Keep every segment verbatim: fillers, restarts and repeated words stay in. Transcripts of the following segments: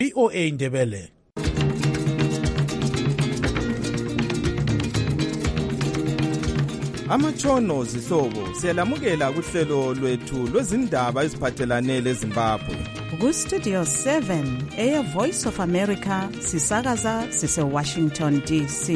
V O A Ndebele. Amatshono zihlobo siyalamukela kuhlelo lwethu lwezindaba eziphathelane leZimbabwe. Ku Studio seven Air Voice of America sisakaza sise Washington D C.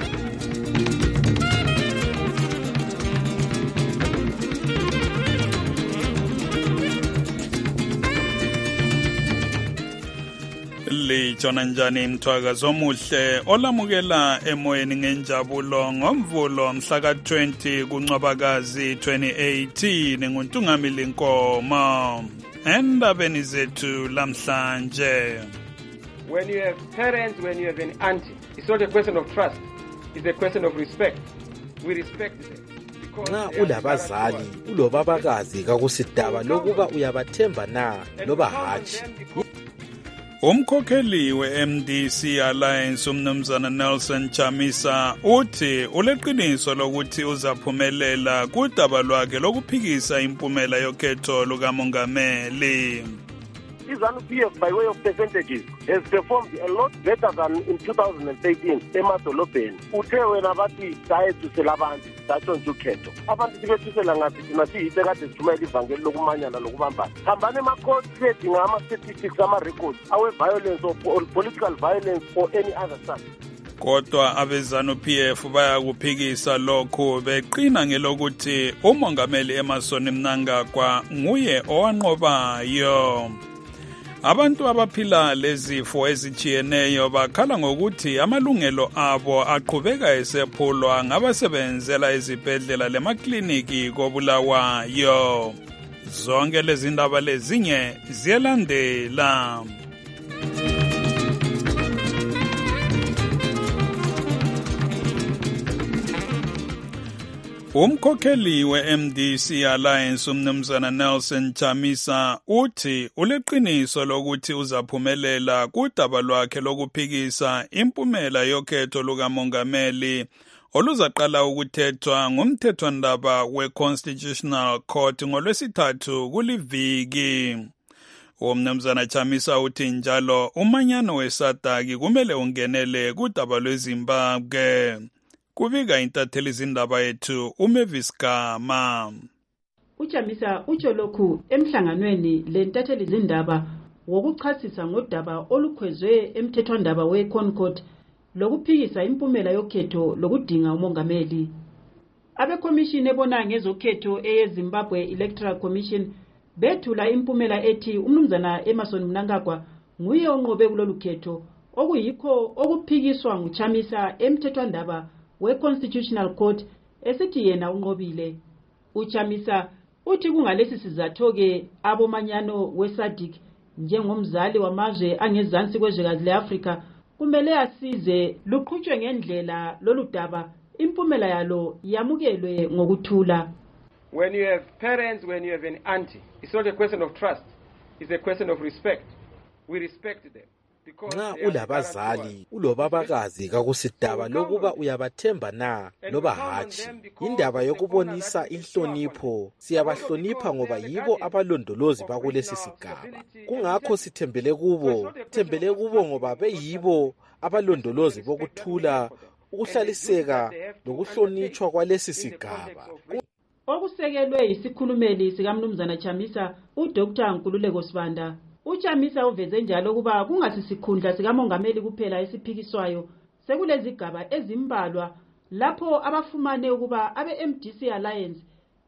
Lijona njani mthwakazi omuhle olamukela emoyeni ngenjabulo ngomvulo mhla ka twenty kuNcwabakazi twenty eighteen nguNtungamili Nkomo endabeni zethu lamhlanje. When you have parents, when you have an auntie, it's not a question of trust, it's a question of respect. We respect them. Nxa ulabazali ulobabakazi kakusidaba lokuba uyabathemba na loba hatshi. Umkhokheli we-M D C Alliance umnumzana Nelson Chamisa uthi uleqiniso lokuthi uzaphumelela kudaba lwakhe lokuphikisa impumela yokhetho lukamongameli. I-ZANU-P F by way of percentages has performed a lot better than in two thousand thirteen emadolobheni. Uthe wena bathi sayethusela abantu satshontsha ukhetho. Abantu sibethusela ngathi thina siyithe kade sithumela ivangeli lokumanyana lokubambana. Hambani ema-court sedinga ama-statistics ama-records awe-violence or political violence or any other such. Kodwa abe-ZANU-P F bayakuphikisa lokhu beqina ngelokuthi umongameli Emmerson Mnangagwa nguye owanqobayo. Abantu abaphila lezifo ezijiyeneyo bakhala ngokuthi amalungelo abo aqhubeka esephulwa ngabasebenzela izibhedlela lemakliniki koBulawayo. Zonke lezi ndaba lezinye ziyalandela. Umkhokheli we-M D C Alliance umnumzana Nelson Chamisa uthi uleqiniso lokuthi uzaphumelela kudaba lwakhe lokuphikisa impumela yokhetho lukamongameli oluzaqala ukuthethwa ngumthethwandaba we-Constitutional Court ngolwesithathu kuliviki. Umnumzana Chamisa uthi njalo umanyano wesadaki kumele ungenele kudaba lweZimbabwe. Kubika intatheli izindaba yethu uMavis Gama. Uchamisa utsho lokhu emhlanganweni lentatheli izindaba wokuchasisa ngodaba olukhwezwe emthethwandaba weConcord lokuphikisa impumela yokhetho lokudinga umongameli. Abekomishini ebona ngezokhetho eyeZimbabwe Electoral Commission bethula impumela ethi umnumzana Emmerson Mnangagwa nguye onqobe kulolu khetho okuyikho okuphikiswa nguChamisa emthethwandaba we-Constitutional Court esithi yena unqobile. Uchamisa uthi kungalesi sizatho-ke abomanyano we-SADC njengomzali wamazwe angezansi kwezwekazi le-Afrika kumele asize luqhutshwe ngendlela lolu daba impumela yalo yamukelwe ngokuthula. When you have parents, when you have an auntie, it's not a question of trust, it's a question of respect. We respect them. Nxa ulabazali ulobabakazi kakusidaba lokuba uyabathemba na loba hatshi. Indaba yokubonisa inhlonipho, siyabahlonipha ngoba yibo abalondolozi bakulesi sigaba. Kungakho sithembele kubo, thembele kubo ngoba beyibo abalondolozi bokuthula, ukuhlaliseka lokuhlonitshwa kwalesi sigaba. Okusekelwe isikhulumeli sikamnumzana Chamisa uDoctor Nkululeko Sibanda. Uchamisa uveze njalo kuba kungasisikhundla sikamongameli kuphela esiphikiswayo sekulezigaba ezimbalwa lapho abafumane ukuba abe-M D C Alliance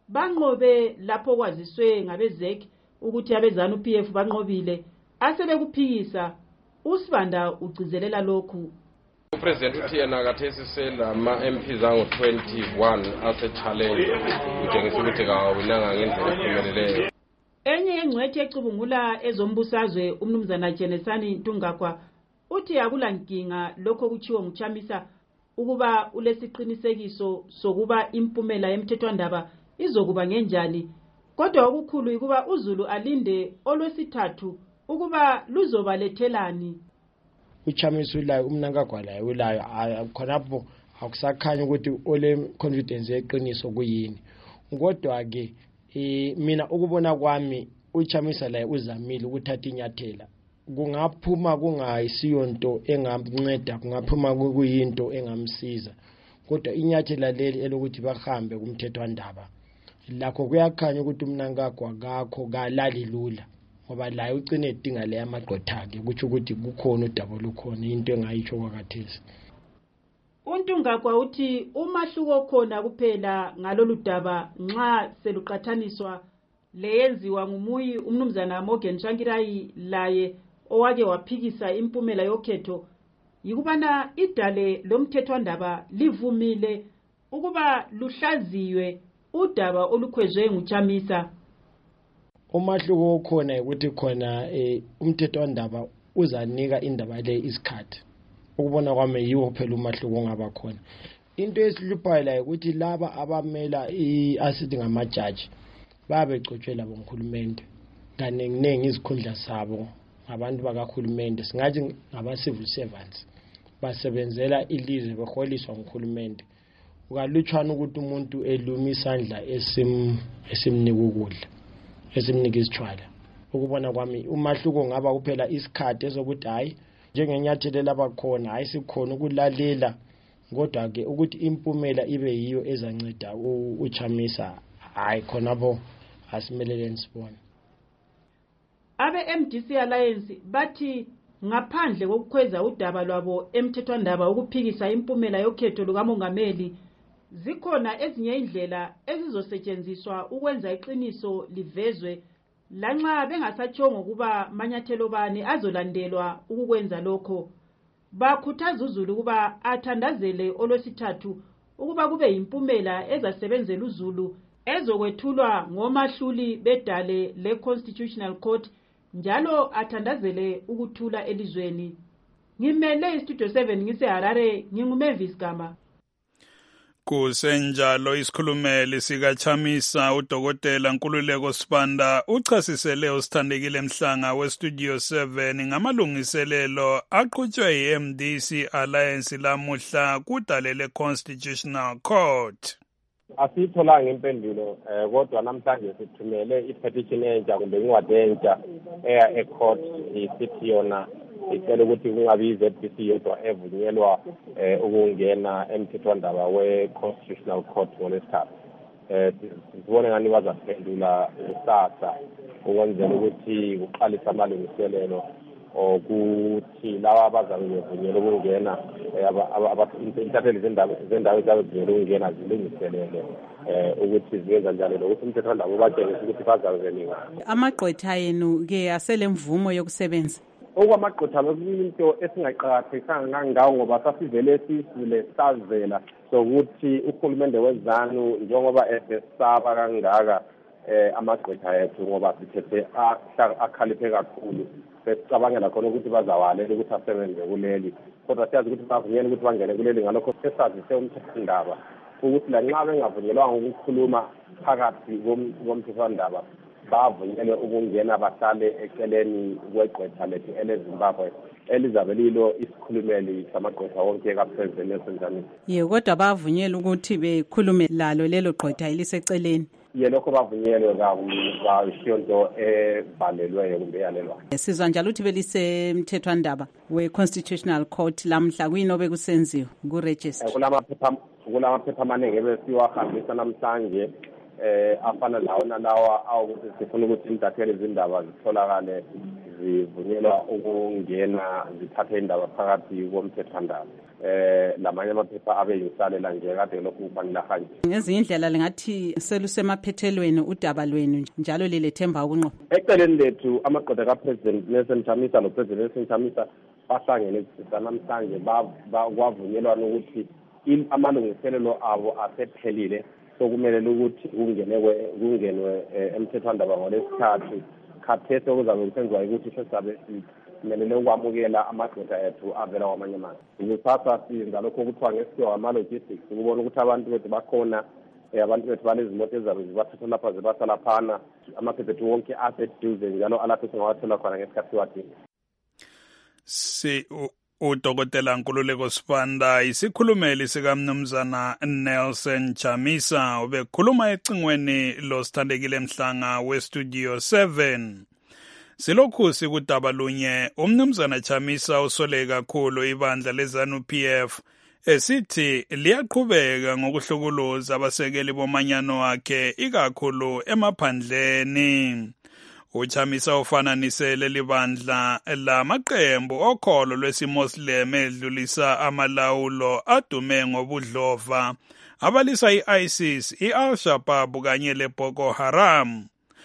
banqobe lapho kwaziswe ngabezek ukuthi abe-ZANU-P F banqobile asebekuphikisa. uSibanda ugcizelela lokhu. Upresident uthi yena kathesi selama-M Ps angu twenty-one ase-challenge kutshengisa ukuthi kawinanga ngendlela ephumeleleyo. Enye yengcwethi ecubungula ezombusazwe umnumzana Jenesani Ntungagwa uthi akulankinga lokho kuchiwo nguChamisa ukuba ulesiqinisekiso sokuba impumela yemthethwandaba izokuba ngenjani, kodwa okukhulu ukuba uZulu alinde olwesithathu ukuba luzobalethelani. UChamisa ulayo uMnangagwa laye ulayo khonapho akusakhanya ukuthi ole confidence yeqiniso kuyini, kodwa ke Eh mina ukubona kwami uChamisa la uzamile ukuthatha inyathela kungaphuma kungayisiyonto engamnceda, kungaphuma kuyinto engamsiza, kodwa inyathela leli elokuthi bahambe kumthethwandaba lakho kuyakhanya ukuthi uMnangagwa kakho kalali lula, ngoba la ucine edinga le amagqwetha akhe ukuthi ukuthi kukhona udaba lukhona into engayitsho kwakathesi. uNtungagwa uthi umahluko khona kuphela ngalolu daba nxa seluqathaniswa leyenziwa ngumuyi umnumzana Morgan Tsvangirai laye owake waphikisa impumela yokhetho yikubana idale lomthethwandaba livumile ukuba luhlaziwe udaba olukhwezwe nguChamisa. Umahluko okhona ukuthi khona eh, umthethwandaba uzanika indaba le isikhathi, ukubona kwami yiwo phela umahluko ongaba khona. Into esihluphayo la ukuthi laba abamela i-asithi ngamajaji babegcotshela bonkhulumende kanenginengi izikhundla sabo abantu bakahulumende, singathi ngaba-civil servants basebenzela ilizwe beholiswa nguhulumende. Ukalutshwana ukuthi umuntu eluma isandla esim esimnika ukudla esimnika isitshwala. Ukubona kwami umahluko ngaba kuphela isikhathi ezokuthi hayi njengenyathelo labakhona hayi sikhona ukulalela, kodwa ke ukuthi impumela ibe yiyo ezanceda uChamisa hayi khonabo asimelele nisibone. Abe M D C Alliance bathi ngaphandle kokukhweza udaba lwabo emthethwandaba ukuphikisa impumela yokhetho lukamongameli, zikhona ezinye indlela ezizosetshenziswa ukwenza iqiniso livezwe lanxa bengasatshongo kuba manyathelo bani azolandelwa ukukwenza lokho. Bakhuthaza uZulu kuba athandazele olwesithathu ukuba kube impumela ezasebenzela uZulu ezokwethulwa ngomahluli bedale le-Constitutional Court, njalo athandazele ukuthula elizweni. Ngimele iStudio seven ngiseHarare, nginguMavis Gama. Kusenjalo isikhulumeli sikaChamisa uDokotela Nkululeko Sibanda uchasisele usithandekile Mhlanga weStudio seven ngamalungiselelo aqhutshwe yi-M D C Alliance lamuhla kudale le-Constitutional Court. Asitholanga impendulo eh kodwa namhlanje sithumele i-petition entsha kumbe incwadi entsha eya e-court isithi yona icela ukuthi kungabi i-Z B C yodwa evunyelwa eh ukungena emthethwandaba we-Constitutional Court ngolesithathu. Eh sibone ngani bazaphendula kusasa ukwenzela ukuthi kuqalisa amalungiselelo ukuthi laba abazavunyelwa ukungena intatheli zendawo ezavunyelwa ukungena zilungiselele eh ukuthi ziyenza njalo lokuthi umthethwandaba ubatshengisa ukuthi bazaveniwa. Amagqwetha yenu ke asele mvumo yokusebenza. Okwamagqwetha lokuyinto esingaqhaqhisanga kangawo ngoba sasivele sisile savela sokuthi uhulumende wezanu njengoba esesaba kangaka eh amagqwetha ethu ngoba sithethe akhaliphe kakhulu, sesicabangela khona ukuthi bazawalela ukuthi asebenze kuleli, kodwa siyazi ukuthi bavunyelwe ukuthi bangene kuleli. Ngalokho sesazise umthethwandaba ukuthi la nxa bengavunyelwanga ukukhuluma phakathi komthethwandaba bavunyelwe ukungena bahlale eceleni kweqwetha lethu eleZimbabwe elizabe lilo isikhulumeli samagqwetha wonke kaPresident Nelson Chamisa. Ye kodwa bavunyelwe ukuthi bekhulume lalo lelo qwetha eliseceleni. Ye lokho bavunyelwe bayishonto ebhalelweyo kumbe yalelwa. Sizwa njalo ukuthi belisemthethwandaba we-Constitutional Court lamhla kuyinobe kusenziwe ku-register. Kulamaphepha kulamaphepha amaningi ebesiwahambisa namhlanje eh afana lawo nalawa awukuthi sifuna ukuthi intatheli izindaba zitholakale zivunyelwa ukungena zithathe indaba phakathi komthethwandaba. Eh lamanye amaphepha abe yisalela nje kade lokhu kufanele hanje. Ngezinye indlela lengathi selusemaphethelweni udaba lwenu njalo lilethemba ukunqoba. Eceleni lethu amaqoqo kaPresident Nelson Chamisa noPresident Nelson Chamisa bahlangene namhlanje bakwavunyelwa ukuthi amalungiselelo abo asephelile sokumele ukuthi kungenwe kungenwe emthethwandaba ngolesithathu. Khathesi okuzabe kusenziwa ukuthi sesabe simelele ukwamukela amagqwetha ethu avela kwamanye amazwe. Ukuthatha singalokho kuthiwa ngesikhiwa ama-logistics ukubona ukuthi abantu bethu bakhona, abantu bethu banezimoto ezabe zibathatha lapha zibasa laphana, amaphepha ethu wonke aseduze njalo alapho singawathola khona ngesikhathi siwadinga. Si uDokotela Nkululeko Sibanda isikhulumeli sikaMnumzana Nelson Chamisa ubekhuluma ecingweni losithandekile Mhlanga weStudio seven. Silokhu sikudaba lunye umnumzana Chamisa usole kakhulu ibandla leZANU P F esithi liyaqhubeka ngokuhlukuluza abasekeli bomanyano wakhe ikakhulu emaphandleni. Uchamisa ufananise leli bandla lamaqembu okholo lwesiMuslim edlulisa amalawulo adume ngobudlova abalisa i-ISIS, i-Al-Shabaab kanye le-Boko Haram.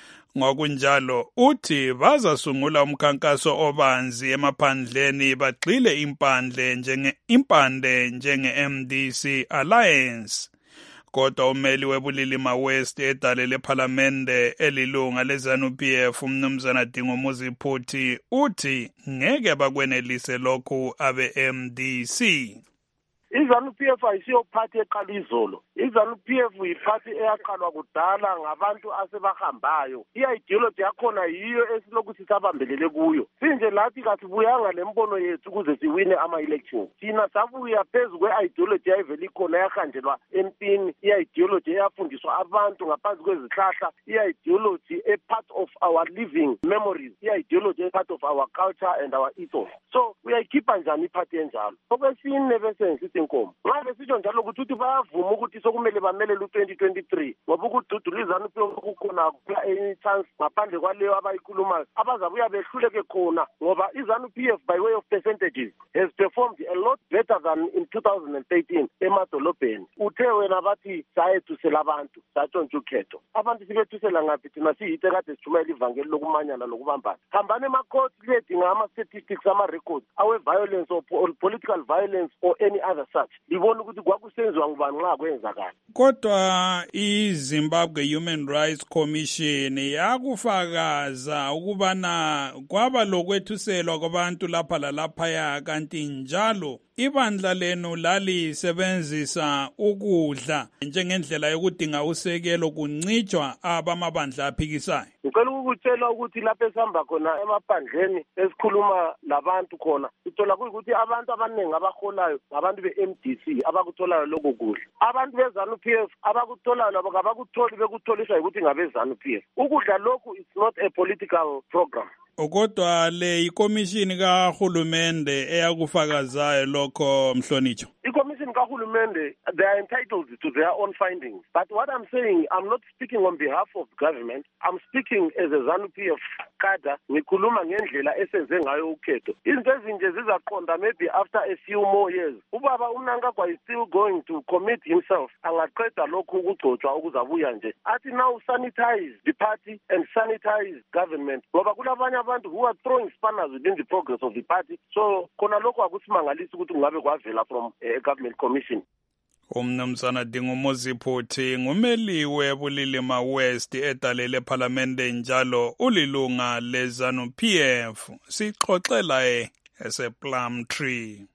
Ngokunjalo uthi bazasungula umkhankaso obanzi emaphandleni bagxile impandle njenge impande njenge M D C Alliance. Kodwa umeli webulilima West edalele parliamente elilunga leZANU P F umnumzana Dingomuzi Phuthi uthi ngeke bakwenelise lokhu abe M D C. iZANU P F ayisiyo party eqala izolo. iZANU P F yiphathi eyaqalwa kudala ngabantu asebahambayo. I-ideology yakhona yiyo esiloku sisabambelele kuyo. Sinje lathi kasibuyanga lembono yethu ukuze siwine ama-elections. Thina sabuya phezu kwe-ideology yayivele ikhona yahanjelwa empini, i-ideology eyafundiswa abantu ngaphansi kwezihlahla, i-ideology a part of our living memories, i-ideology a part of our culture and our ethos. So uyayikhipha njani iphathi enjalo? Okwesine bese ngisithi inkomo. Ngabe sitsho njalo ukuthi uthi bayavuma ukuthi sokumele bamelele u-twenty twenty-three ngoba ukududula iZANU P F kukhona kula any chance ngaphandle kwaleyo abayikhulumayo abazabuya behluleke khona ngoba iZANU P F by way of percentages has performed a lot better than in two thousand thirteen emadolobheni. Uthe wena bathi sayethusela abantu satshontsha ukhetho. Abantu sibethusela ngaphi thina siyithe kade sijumela ivangeli lokumanyana lokubambana. Hambane emakhoti ledinga ama-statistics ama-records awe-violence or political violence or any other such. Libona ukuthi kwakusenziwa ngubani nxa kwenzakala. Kodwa iZimbabwe Human Rights Commission yakufakaza ukubana kwaba lokwethuselwa kwabantu lapha lalaphaya kanti njalo ibandla lenu lalisebenzisa ukudla njengendlela yokudinga usekelo kuncitshwa abamabandla aphikisayo. Ngicela ukutshela ukuthi lapha esihamba khona emaphandleni esikhuluma labantu khona uthola ukuthi abantu abaningi abaholayo ngabantu be-M D C abakutholayo lokho kudla. Abantu beZANU P F abakutholayo labo ngabakutholi bekutholiswa ukuthi ngabeZANU P F. Ukudla lokhu is not a political program. Kodwa le ikomishini kahulumende eyakufakazayo lokho Mhlonitsho. Ikomishini kahulumende, they are entitled to their own findings. But what I'm saying, I'm not speaking on behalf of government. I'm speaking as a ZANU P F cadre. Ngikhuluma ngendlela esenze ngayo ukhetho. Izinto ezinje zizaqonda maybe after a few more years. Ubaba uMnangagwa is still going to commit himself. Angaqeda lokhu ukugcotshwa ukuzabuya nje. Athi now sanitize the party and sanitize government. Ngoba kulabanye abantu who are throwing spanners within the progress of the party. So khona lokho akusimangalisi ukuthi ngabe kwavela from a government commission. Umnumzana Dingomuzi Phuthi ngumeli webulilima West edalele parliamente njalo ulilunga leZANU P F. Sixoxela e ese Plum Tree.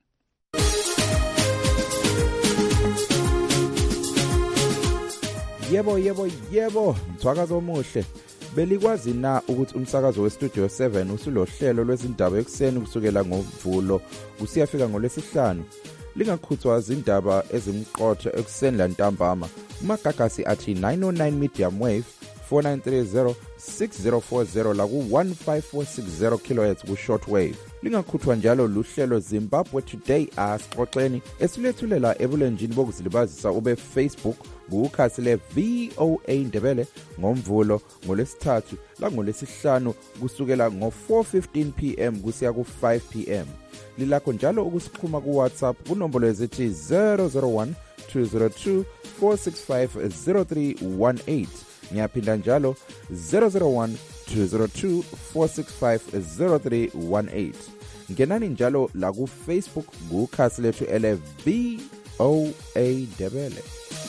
Yebo yebo yebo mthwakazo omuhle. Belikwazi na ukuthi umsakazo weStudio seven usulohlelo lwezindaba ekseni kusukela ngoMvulo kusiyafika ngolwesihlanu. Lingakhuthwa izindaba ezimqotho ekseni lantambama. Umagagasi athi nine oh nine medium wave four nine three zero six zero four zero la ku one five four six zero kilohertz ku shortwave. Lingakhuthwa njalo luhlelo Zimbabwe Today asixoxeni esilethulela ebulenjini bokuzilibazisa ube Facebook kukhasi le V O A Ndebele ngoMvulo ngolesithathu la ngolesihlanu kusukela ngo four fifteen p m kusiya ku five p m. Lilakho njalo ukusikhuma ku WhatsApp kunombolo ezithi zero zero one two zero two four six five zero three one eight. Ngiyaphinda njalo zero zero one two zero two four six five zero three one eight. Ngenani njalo la ku Facebook kukhasi lethu ele V O A Ndebele.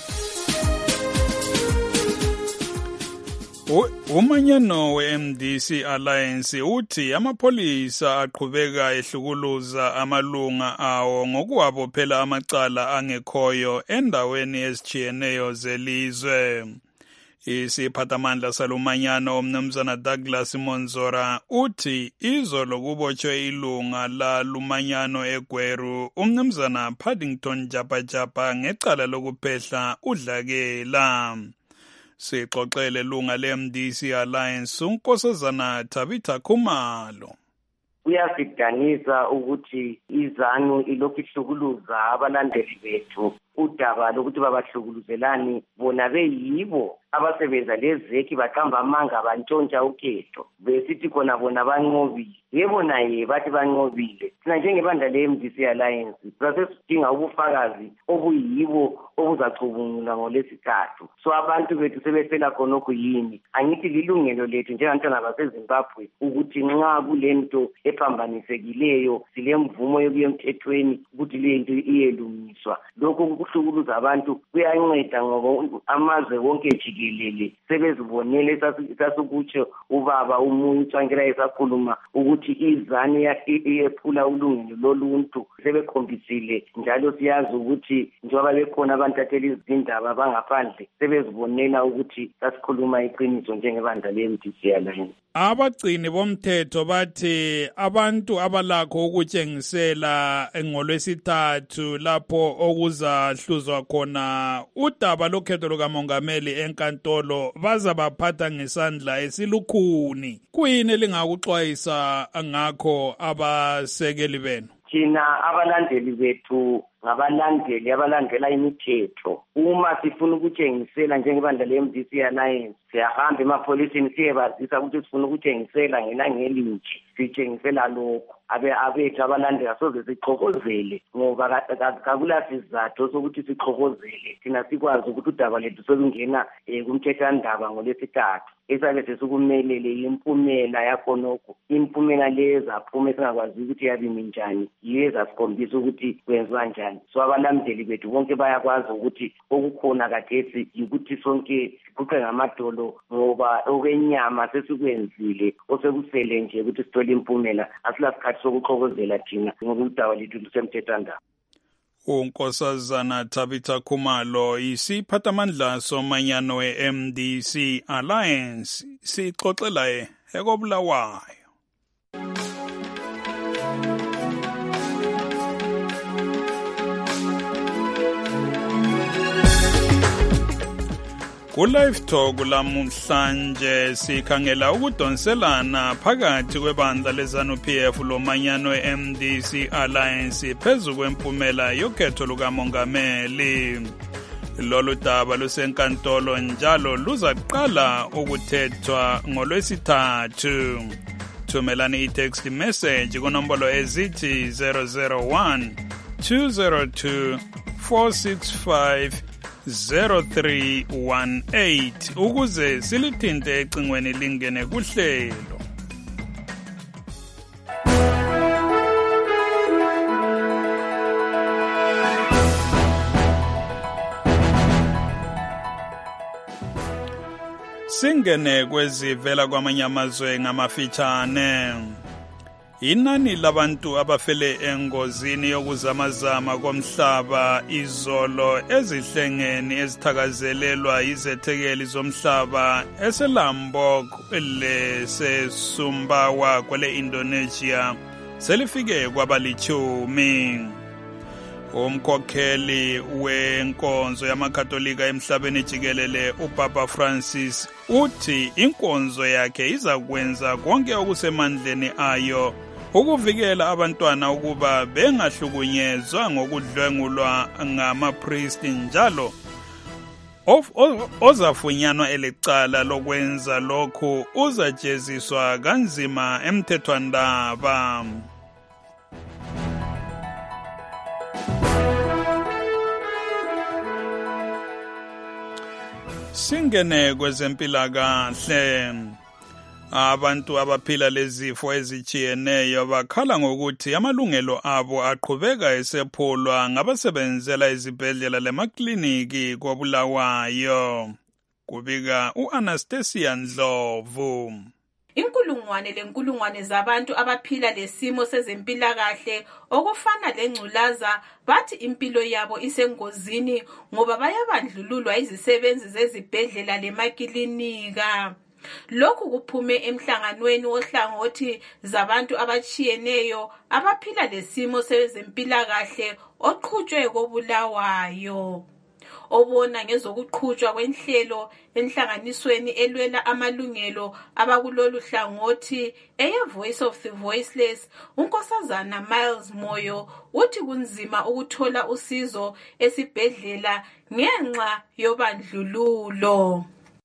Umanyano we-M D C Alliance uthi amapholisa aqhubeka ehlukuluza amalunga awo ngokuwabophela amacala angekhoyo endaweni ezitshiyeneyo zelizwe. Isiphathamandla salumanyano umnumzana Douglas Monzora uthi izolo kubotshwe ilunga la lumanyano eGweru umnumzana Paddington Japajapa ngecala lokuphehla udlakela. Sixoxele lunga le-M D C Alliance uNkosazana Tabitha Khumalo. Kuyasidanisa ukuthi izanu ilokhu ihlukuluza abalandeli bethu udaba lokuthi babahlukuluzelani bona beyibo abasebenza lezeki baqamba amanga bantshontsha ukhetho besithi khona bona banqobile yebo naye bathi banqobile thina njengebandla le-M D C Alliance sasesidinga ubufakazi obuyibo obuzacubungula ngolesithathu so abantu bethu sebefela khonokho yini angithi lilungelo lethu njengabantwana baseZimbabwe ukuthi nxa kulento ephambanisekileyo silemvumo yokuya emthethweni ukuthi lento iyelungiswa lokho kuhlukuluza abantu kuyanceda ngoba amazwe wonke jikelele sebezibonele sasukutsho ubaba umunye ucankela esakhuluma ukuthi izani yephula ulungelo loluntu sebekhombisile njalo siyazi ukuthi njengoba bekhona abantatheli izindaba bangaphandle sebezibonela ukuthi sasikhuluma iqiniso njengebandla le-M D C Alliance. Abagcini bomthetho bathi abantu abalakho ukutshengisela ngolwesithathu lapho okuzahluzwa khona udaba lokhetho lukamongameli enkantolo bazabaphatha ngesandla esilukhuni. Kuyini elingakuxwayisa ngakho abasekeli benu? Thina abalandeli bethu ngabalandeli abalandela imithetho. Uma sifuna ukutshengisela njengebandla le-M D C Alliance siyahamba emapholiseni siyebazisa ukuthi sifuna ukutshengisela ngelangelinje sitshengisela lokho abe abethu abalandela soze sixokozele ngoba kakula sizathu sokuthi sixokozele thina sikwazi ukuthi udaba lethu solungena kumthethwandaba ngolesithathu esabe sesikumelele impumela yakhonokho impumela leza aphume singakwazi ukuthi yabimi njani yeza sikhombisa ukuthi kwenziwa njani so abalandeli bethu bonke bayakwazi ukuthi okukhona kathesi ukuthi sonke siquqe ngamadolo ngoba okwenyama sesikwenzile osekusele nje ukuthi sithole impumela asilasikhathi sokuxokozela thina ngoba udaba lethu lusemthethwandaba. uNkosazana Tabitha Khumalo isiphathamandla somanyano we-M D C Alliance sixoxela ekobulawayo. Ku-Live Talk lamhlanje sikhangela ukudonselana phakathi kwebandla leZANU P F lomanyano we-M D C Alliance phezu kwempumela yokhetho lukamongameli. Lolu daba lusenkantolo njalo luzaqala ukuthethwa ngolwesithathu. Thumelani i-text message kunombolo ezithi zero zero one two zero two four six five zero three one eight ukuze silithinte ecingweni lingene kuhlelo. Singene kwezivela kwamanye amazwe ngamafitshane. Inani labantu abafele engozini yokuzamazama komhlaba izolo ezihlengeni ezithakazelelwa izethekeli zomhlaba eseLombok lesesumbawa kwele Indonesia selifike kwabalichumi. Umkhokheli wenkonzo yamakatolika emhlabeni jikelele uPapa Francis uthi inkonzo yakhe izakwenza konke okusemandleni ayo ukuvikela abantwana ukuba bengahlukunyezwa ngokudlwengulwa ngamapriest njalo ozafunyanwa elicala lokwenza lokhu uzajeziswa kanzima emthethwandaba. Singene kwezempilakahle. Abantu abaphila lezifo ezijiyeneyo bakhala ngokuthi amalungelo abo aqhubeka esephulwa ngabasebenzela izibhedlela lemakliniki koBulawayo. Kubika uAnastasia Ndlovu. Inkulungwane lenkulungwane zabantu abaphila lesimo sezempilakahle okufana lengculaza bathi impilo yabo isengozini ngoba bayabandlululwa izisebenzi zezibhedlela lemakilinika. Lokhu kuphume emhlanganweni ohlangothi zabantu abachiyeneyo abaphila lesimo sezempilakahle oqhutshwe koBulawayo. obona ngezokuqhutshwa kwenhlelo enhlanganisweni elwela amalungelo abakulolu hlangothi eye Voice of the Voiceless, unkosazana Miles Moyo uthi kunzima ukuthola usizo esibhedlela ngenxa yobandlululo.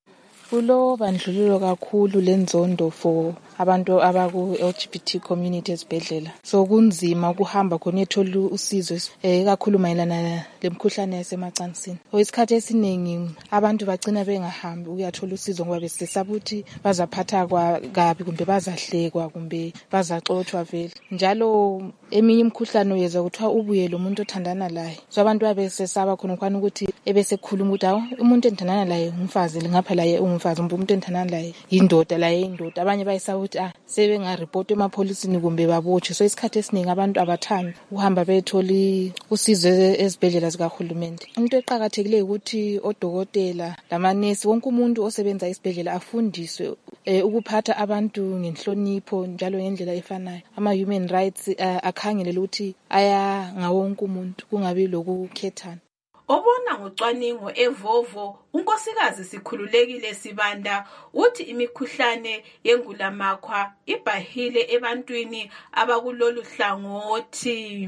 Kulo bandlululo kakhulu lenzondo for abantu abaku L G B T community esibhedlela. So kunzima ukuhamba khona ethola usizo eh kakhulu mayelana lemkhuhlane yasemacansini. Isikhathi esiningi abantu bagcina bengahambi ukuyathola usizo ngoba besesaba ukuthi bazaphatha kwa kabi kumbe bazahlekwa kumbe bazaxothwa vele. Njalo eminye imkhuhlane uyeza kuthiwa ubuye lo muntu othandana laye. So abantu babesesaba khona kwani ukuthi ebesekhuluma ukuthi awu umuntu enthandana laye umfazi ngapha laye umfazi umuntu enthandana laye indoda laye indoda. Abanye bayisa ukuthi ah sebenga report emapholisini kumbe babotshwe. So isikhathi esiningi abantu abathandi uhamba bethola usizo ezibhedlela zikahulumende. Into eqhakathekile ukuthi odokotela lamanesi wonke umuntu osebenza esibhedlela afundiswe eh, ukuphatha abantu ngenhlonipho njalo ngendlela efanayo. Ama human rights uh, akhangele ukuthi aya ngawonke umuntu kungabi lokukhethana. Obona ngocwaningo eVovo, unkosikazi Sikhululekile Sibanda uthi imikhuhlane yengulamakhwa ibahile ebantwini abakulolu hlangothi.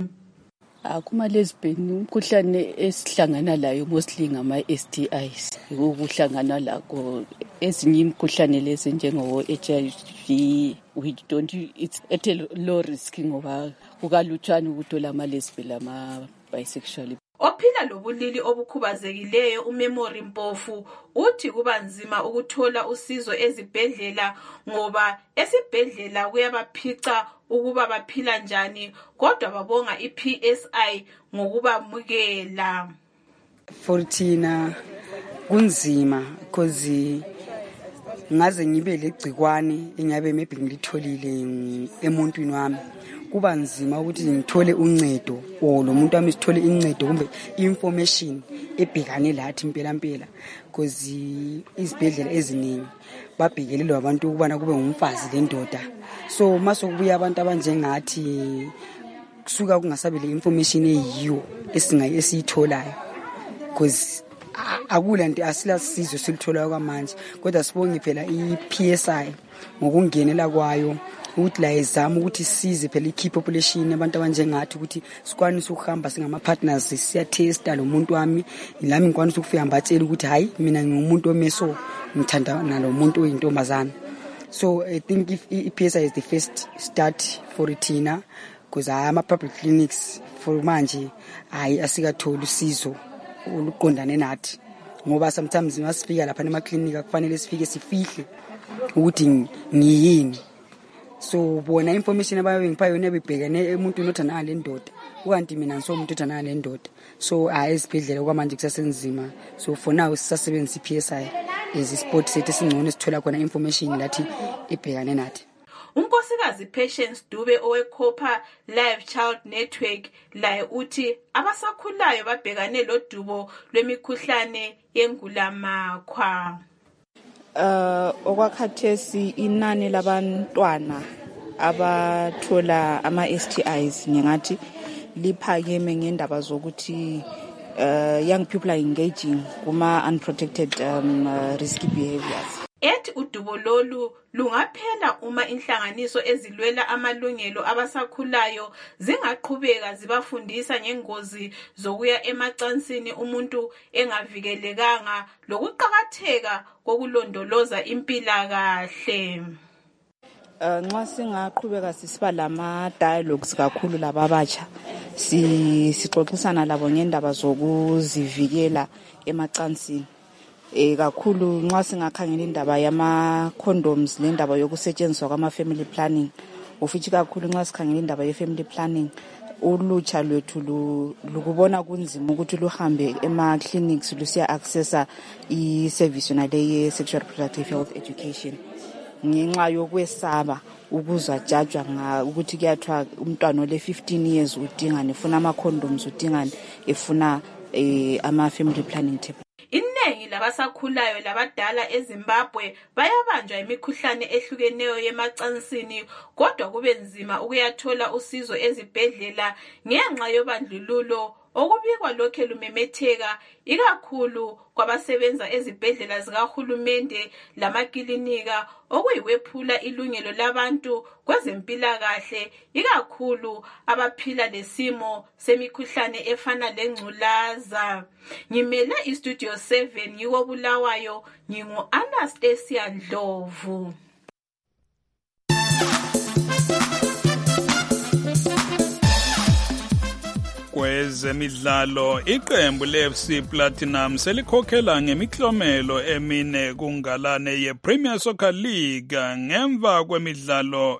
Kuma lesbian umkhuhlane esihlangana layo mostly ngama S T Is. Ukuhlangana lakho ezinye imikhuhlane lezi njengo H I V we don't it's at a low risk ngoba kukalutshwana ukuthola ama lesbian ama bisexual. Ophila lobulili obukhubazekileyo uMemory Mpofu uthi kuba nzima ukuthola usizo ezibhedlela ngoba esibhedlela kuyabaphica ukuba baphila njani kodwa babonga iP S I ngokubamukela. For thina kunzima because ngaze ngibe legcikwane engabe maybe ngilitholile emuntwini wami. Kuba nzima ukuthi ngithole uncedo o lo muntu wami sithole incedo kumbe information ebhekane lathi impela impela because izibhedlela eziningi babhekelelwa abantu ukubana kube ngumfazi lendoda. So masokubuya abantu abanjengathi kusuka kungasabe le information eyiyo esingayi esiyitholayo because akulanto asila sizo silitholayo kwamanje kodwa sibonge phela iP S I ngokungenela kwayo ukuthi la ezama ukuthi size phela ikey population abantu abanjengathi ukuthi sikwanise ukuhamba singama partners siya testa lo muntu wami ilami ngikwanisa ukufika mbatshela ukuthi hayi mina ngumuntu omeso ngithanda nalo muntu oyintombazana. So I think if iP S I is the first start for Tina because I am a public clinics for manje hayi asikatholi usizo oluqondane nathi ngoba sometimes masifika lapha ema clinic kufanele sifike sifihle ukuthi ngiyini. So bona information abayo ngipha yona bebhekene umuntu nothana le ndoda ukanti mina ngiso umuntu othana le ndoda. So ayesibhedlela kwamanje kusasenzima. So for now sisasebenzisa iP S I as isport sethu singcono sithola khona information lathi ebhekane nathi. Unkosikazi Patience Dube owekhopha Live Child Network laye uthi abasakhulayo babhekane lodubo lwemikhuhlane yengulamakhwa. Uh okwakhathesi inani labantwana abathola ama S T Is ngingathi liphakeme ngendaba zokuthi uh, young people are engaging kuma unprotected um, uh, risky behaviors. Ethi udubo lolu lungaphela uma inhlanganiso ezilwela amalungelo abasakhulayo zingaqhubeka zibafundisa ngengozi zokuya emacansini umuntu engavikelekanga lokuqhakatheka kokulondoloza impilakahle. Uh, nxa singaqhubeka sisiba lama dialogues kakhulu lababatsha si sixoxisana labo ngendaba zokuzivikela emacansini. Eh kakhulu nxa singakhangela indaba yama condoms lendaba yokusetshenziswa kwama family planning ufithi kakhulu nxa sikhangela indaba ye family planning ulutsha lwethu lukubona kunzima ukuthi luhambe ema clinics lusiya accessa I service yonale ye sexual reproductive health education ngenxa yokwesaba ukuzwa judgwa nga ukuthi kuyathwa umntwana ole fifteen years udinga nefuna ama condoms udinga efuna eh ama family planning tip. Iningi labasakhulayo labadala eZimbabwe bayabanjwa imikhuhlane ehlukeneyo yemacansini kodwa kube nzima ukuyathola usizo ezibhedlela ngenxa yobandlululo okubikwa lokhe lumemetheka ikakhulu kwabasebenza ezibhedlela zikahulumende lamakilinika okuyiwephula ilungelo labantu kwezempilakahle ikakhulu abaphila lesimo semikhuhlane efana lengculaza. Ngimele istudio seven yiko Bulawayo, ngingu Anastasia Ndlovu. Kwezemidlalo, iqembu le-F C Platinum selikhokhela ngemiklomelo emine kungalane ye-Premier Soccer League ngemva kwemidlalo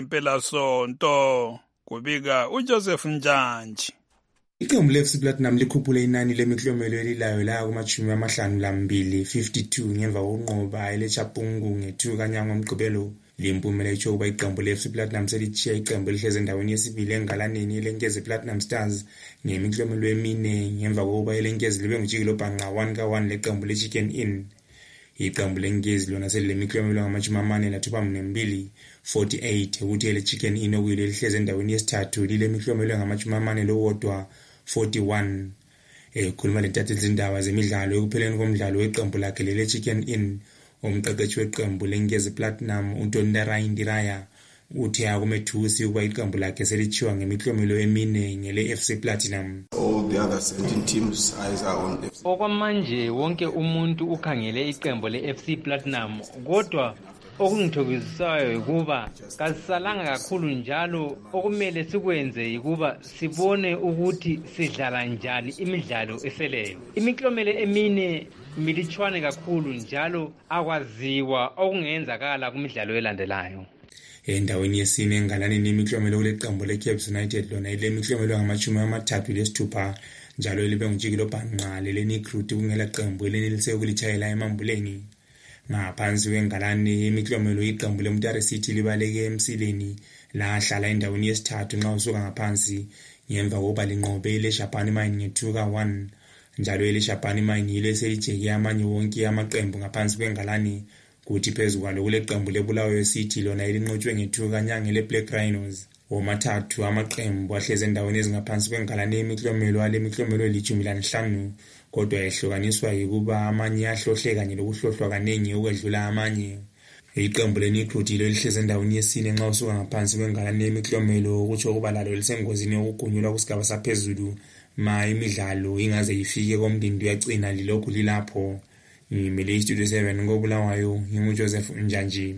yangempelasonto. Kubika uJoseph Njanji. Iqembu le-F C Platinum likhuphule inani lemiklomelo elilayo la kumachumi amahlanu lambili fifty-two ngemva kokunqoba eleChapungu nge-two kaNyanga Mgqibelo. Limpumela itsho ukuba iqembu le-F C Platinum selitshiya iqembu elihlezi endaweni yesibili engalaneni elenkezi Platinum Stars ngemiklomelo emine ngemva kokuba elenkezi libe ngujikelo bhanqa one ka one leqembu le-Chicken Inn. Iqembu lenkezi lona selilemiklomelo ngamachumi amane lathupha nembili forty-eight ukuthi ele-Chicken Inn okuyilo elihlezi endaweni yesithathu lilemiklomelo ngamachumi amane lowodwa forty-one. Ekhuluma lentathathi izindaba zemidlalo ekupheleni komdlalo weqembu lakhe lele-Chicken Inn, umqeqeshi weqembu lenkezi Platinum uNtondara Indiraya uthe akumethusi ukuba iqembu lakhe selitshiwa ngemiklomelo emine ngele-F C Platinum. All the other seventeen teams eyes are on F C. Okwamanje wonke umuntu ukhangele iqembu le-F C Platinum, kodwa okungithokozisayo ukuba kasisalanga kakhulu njalo okumele sikwenze ukuba sibone ukuthi sidlala njani imidlalo eseleyo. Imiklomelo emine militshwane kakhulu njalo akwaziwa okungenzakala kumidlalo elandelayo. Endaweni yesine engalaneni imiklomelo kule qembu le-Cape United lona ile miklomelo ngamachumi amathathu lesithupha njalo libe ngujikelo bhanqa lele-Recruit kungela qembu elenelise ukulitshayela emambuleni. Ngaphansi kwengalane imiklomelo iqembu leMtare City libaleke emsileni lahlala endaweni yesithathu nxa usuka ngaphansi ngemva kokuba linqobe ile-Shabani Mine nge-two ka one njalo ile-Shabani Mine yile eseyijeke amanye wonke amaqembu ngaphansi kwengalane kuthi phezu kwalo kule qembu leBulawayo City lona elinqotshwe nge-two kaNyanga le-Black Rhinos. Womathathu amaqembu ahleze endaweni ezingaphansi kwengalane imiklomelo ale miklomelo elithumi lanhlanu kodwa ehlukaniswa yikuba amanye ahlohle kanye lokuhlohlwa kanengi okwedlula amanye. Iqembu le-Recruit ilo lihleze endaweni yesine nxa usuka ngaphansi kwengalane imiklomelo ukutsho ukuba lalo lisengozini yokugunyulwa kusigaba saphezulu ma imidlalo ingaze ifike komdindi uyagcina lilokhu lilapho. Ngimele istudio seven koBulawayo, nginguJoseph Njanji.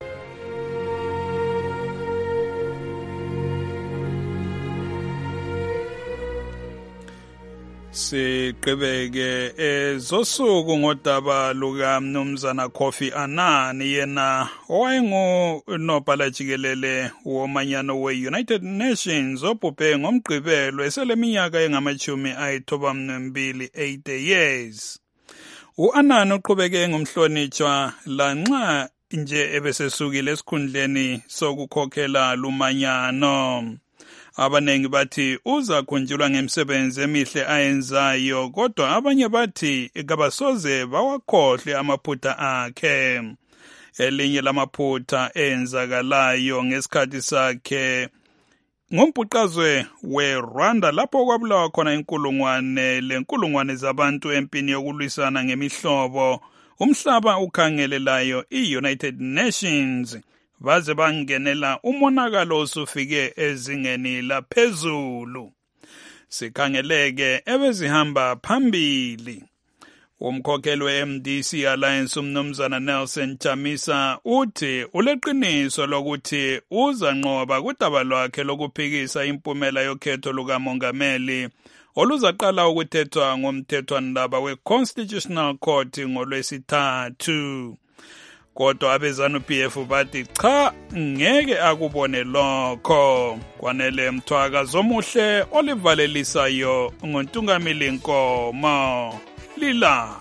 Siqhubeke ezosuku ngodaba luka Mnumzana Kofi Annan, yena owayengu nobhala jikelele womanyano we-United Nations obhubhe ngomgqibelo eseleminyaka engamachumi ayithoba mbili eighty years. U-Annan uqhubeke ngumhlonitshwa lanxa nje ebesesukile esikhundleni sokukhokhela lumanyano. Abanengi bathi uza khunjulwa ngemisebenzi emihle ayenzayo, kodwa abanye bathi kabasoze bawakhohle amaphutha akhe. Elinye lamaphutha enzakalayo ngesikhathi sakhe ngombhuqazwe we-Rwanda lapho kwabulawa khona inkulungwane lenkulungwane zabantu empini yokulwisana ngemihlobo. Umhlaba ukhangelelayo i-United Nations baze bangenela umonakalo osufike ezingeni laphezulu. Sikhangeleke ebezihamba phambili. Umkhokheli we-M D C Alliance uMnumzana Nelson Chamisa uthi uleqiniso lokuthi uzanqoba kudaba lwakhe lokuphikisa impumela yokhetho lukamongameli oluzaqala ukuthethwa ngomthethwandaba we-Constitutional Court ngolwesithathu. Kodwa abezanu-P F bathi cha ngeke akubone lokho. Kwanele Mthwaka Zomuhle olivalelisayo ngontungamili Nkomo lilale.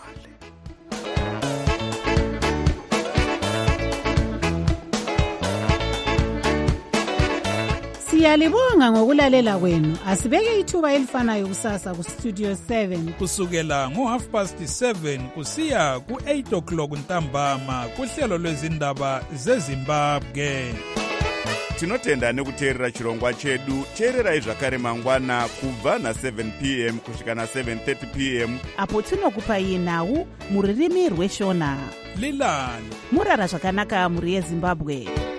Siyalibonga ngokulalela kwenu. Asibeke ithuba elifanayo kusasa ku Studio seven kusukela ngo half past seven kusiya ku eight o'clock ntambama kuhlelo lwezindaba zeZimbabwe. tinotenda nekuteerera chirongwa chedu. Teererai zvakare mangwana kubva na-seven p m kusvika na-seven thirty p m apo tinokupai nhau muririmi rweshona. lilani murara zvakanaka muri yezimbabwe.